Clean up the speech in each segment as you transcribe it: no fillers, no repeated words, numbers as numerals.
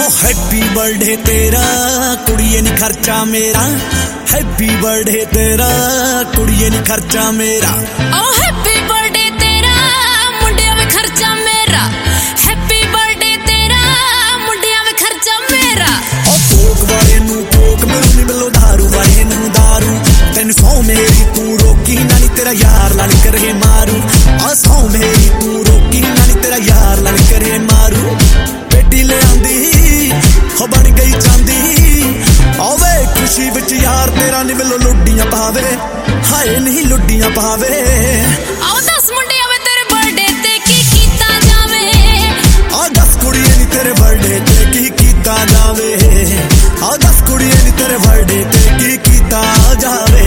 Happy birthday तेरा कुड़िए नी खर्चा मेरा, हैप्पी बर्थडे तेरा कुड़िए नी खर्चा मेरा। ओ हैप्पी बर्थडे तेरा मुंडिया में खर्चा मेरा, हैप्पी बर्थडे तेरा मुंडिया में खर्चा मेरा। ओ कोक वाले नू कोक मिलू नी मिलो दारू वाले नू दारू, तेन सौ मेरी तू रोकी ना नी तेरा यार लाल करे मारू। आ सौ मेरी तू रोकी ना नी तेरा यार लाल करे मारू। बेटी ले आंदी हो बन गई चांदी, आवे खुशी विच यार तेरा नी मिलो लुड्डियां पावे, हाय नहीं लुड्डियां पावे। आओ 10 मुंडिया में तेरे बर्थडे ते की कीता जावे, आ 10 कुड़िए नी तेरे बर्थडे ते की कीता जावे, आ 10 कुड़िए नी तेरे बर्थडे ते की कीता जावे।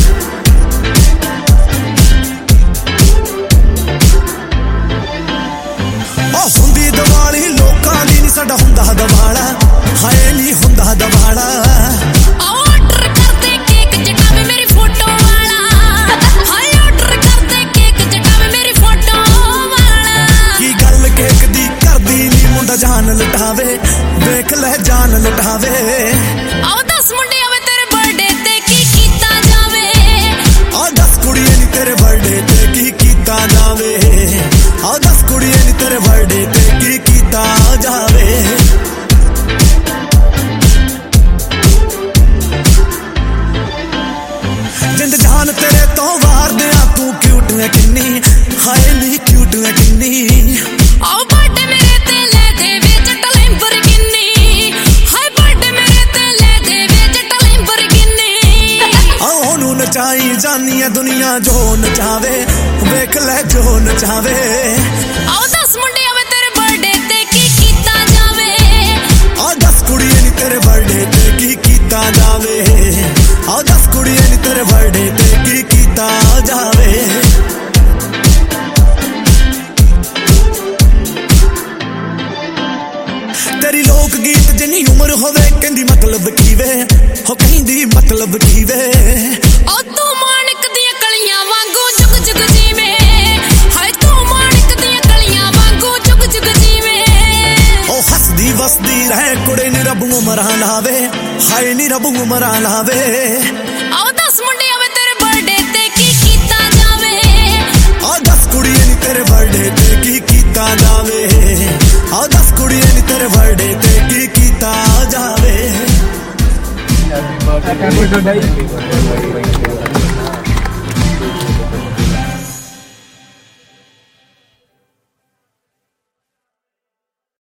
हुंदी दिवाली लोकां दी नी साडा हुंदा दिवाला, हाय नी हुंदा दिवाला। ऑर्डर कर दे केक जटावे मेरी फोटो वाला, हाय ऑर्डर कर दे केक जटावे मेरी फोटो वाला। की गल केक दी करदी नी मुंडा जान लुटावे, देख ले जान लुटावे। आओ 10 मुंडिया में तेरे बर्थडे ते की कीता जावे, आ 10 कुड़िए नी तेरे बर्थडे ते की कीता जावे, आ 10 कुड़िए नी तेरे बर्थडे ते की कीता जावे। जिंद जान तेरे तो वार दिया तू क्यूट है किन्नी, हाय नी क्यूट है किन्नी। आओ बर्थडे मेरे ते ले दे वे जट लैम्बोर्गिनी, हाय बर्थडे मेरे ते ले दे वे जट लैम्बोर्गिनी। आओ ओनू नचाई जानी है दुनिया जो नचावे, वेख ले जो नचावे। आओ 10 मुंडिया में तेरे बर्थडे ते की कीता जावे, आ 10 कुड़िए नी तेरे बर्थडे ते की कीता जावे, आ 10 कुड़िए नी तेरे बर्थडे ते की कीता जावे। तेरी लोक गीत जिन्नी उम्र होवे कहंदी मतलब कीवे, हो कहंदी मतलब कीवे। ओ तू माणिक दी कलियां वांगू जुग जुग जीवे, हाय तू माणिक दी कलियां वांगू जुग जुग जीवे। ओ हसदी वसदी रहे कुड़े नी रब उमरां लावे, हाय नी रब उमरां लावे। आओ 10 मुंडिया में तेरे बर्थडे ते की कीता जावे, आ 10 कुड़िए नी तेरे बर्थडे ते की कीता जावे, आ 10 कुड़िए नी तेरे बर्थडे ते की कीता जावे। Happy birthday.